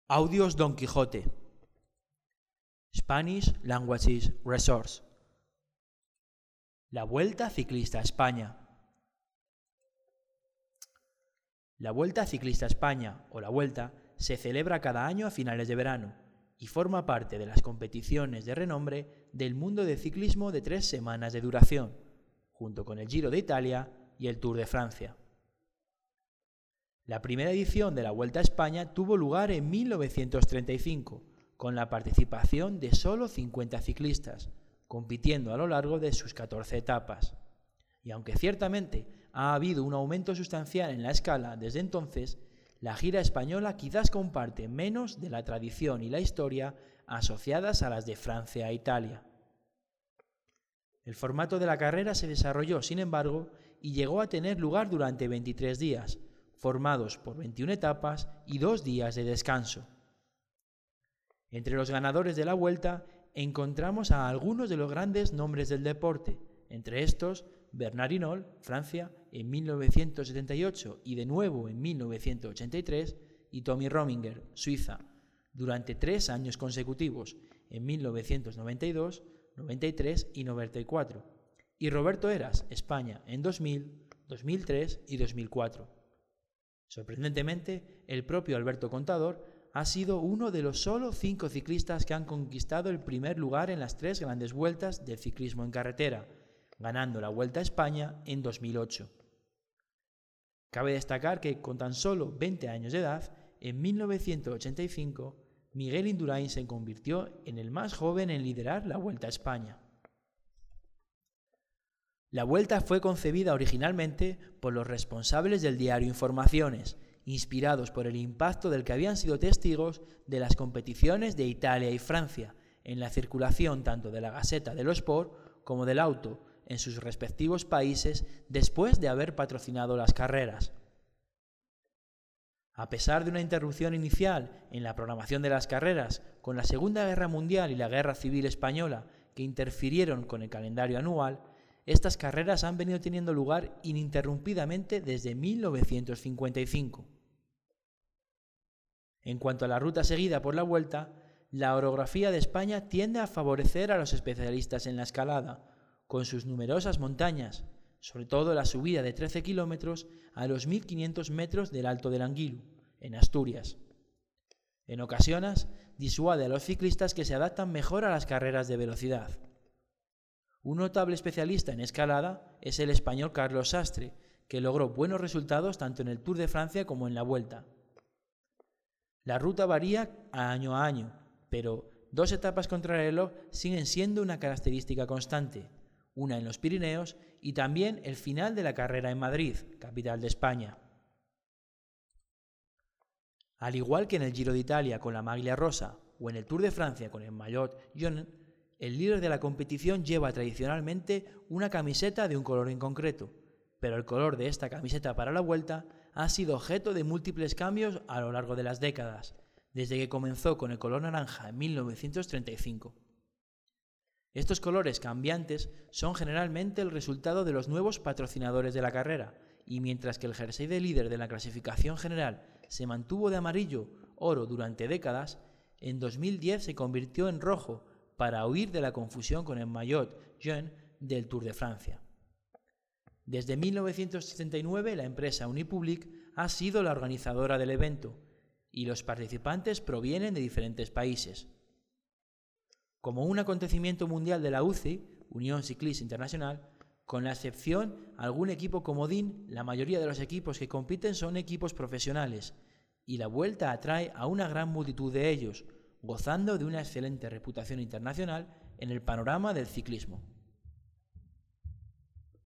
Audios Don Quijote. Spanish Languages Resource. La Vuelta Ciclista a España. La Vuelta Ciclista a España, o la Vuelta, se celebra cada año a finales de verano y forma parte de las competiciones de renombre del mundo del ciclismo de 3 semanas de duración, junto con el Giro de Italia y el Tour de Francia. La primera edición de la Vuelta a España tuvo lugar en 1935, con la participación de solo 50 ciclistas, compitiendo a lo largo de sus 14 etapas. Y aunque ciertamente ha habido un aumento sustancial en la escala desde entonces, la gira española quizás comparte menos de la tradición y la historia asociadas a las de Francia e Italia. El formato de la carrera se desarrolló, sin embargo, y llegó a tener lugar durante 23 días, formados por 21 etapas y 2 días de descanso. Entre los ganadores de la Vuelta encontramos a algunos de los grandes nombres del deporte, entre estos Bernard Hinault, Francia, en 1978 y de nuevo en 1983, y Tommy Rominger, Suiza, durante 3 años consecutivos, en 1992, 93 y 94, y Roberto Heras, España, en 2000, 2003 y 2004. Sorprendentemente, el propio Alberto Contador ha sido uno de los solo 5 ciclistas que han conquistado el primer lugar en las 3 grandes vueltas del ciclismo en carretera, ganando la Vuelta a España en 2008. Cabe destacar que, con tan solo 20 años de edad, en 1985, Miguel Indurain se convirtió en el más joven en liderar la Vuelta a España. La Vuelta fue concebida originalmente por los responsables del diario Informaciones, inspirados por el impacto del que habían sido testigos de las competiciones de Italia y Francia, en la circulación tanto de la Gazzetta dello Sport como del Auto en sus respectivos países después de haber patrocinado las carreras. A pesar de una interrupción inicial en la programación de las carreras, con la Segunda Guerra Mundial y la Guerra Civil Española que interfirieron con el calendario anual, estas carreras han venido teniendo lugar ininterrumpidamente desde 1955. En cuanto a la ruta seguida por la Vuelta, la orografía de España tiende a favorecer a los especialistas en la escalada, con sus numerosas montañas, sobre todo la subida de 13 kilómetros a los 1500 metros del Alto del Anguilo, en Asturias. En ocasiones, disuade a los ciclistas que se adaptan mejor a las carreras de velocidad. Un notable especialista en escalada es el español Carlos Sastre, que logró buenos resultados tanto en el Tour de Francia como en la Vuelta. La ruta varía año a año, pero 2 etapas contrarreloj siguen siendo una característica constante, una en los Pirineos y también el final de la carrera en Madrid, capital de España. Al igual que en el Giro de Italia con la maglia rosa o en el Tour de Francia con el maillot jaune, el líder de la competición lleva tradicionalmente una camiseta de un color en concreto, pero el color de esta camiseta para la Vuelta ha sido objeto de múltiples cambios a lo largo de las décadas, desde que comenzó con el color naranja en 1935. Estos colores cambiantes son generalmente el resultado de los nuevos patrocinadores de la carrera, y mientras que el jersey de líder de la clasificación general se mantuvo de amarillo oro durante décadas, en 2010 se convirtió en rojo para huir de la confusión con el maillot jaune del Tour de Francia. Desde 1979 la empresa Unipublic ha sido la organizadora del evento y los participantes provienen de diferentes países. Como un acontecimiento mundial de la UCI, Unión Cycliste International, con la excepción de algún equipo comodín, la mayoría de los equipos que compiten son equipos profesionales y la Vuelta atrae a una gran multitud de ellos, gozando de una excelente reputación internacional en el panorama del ciclismo.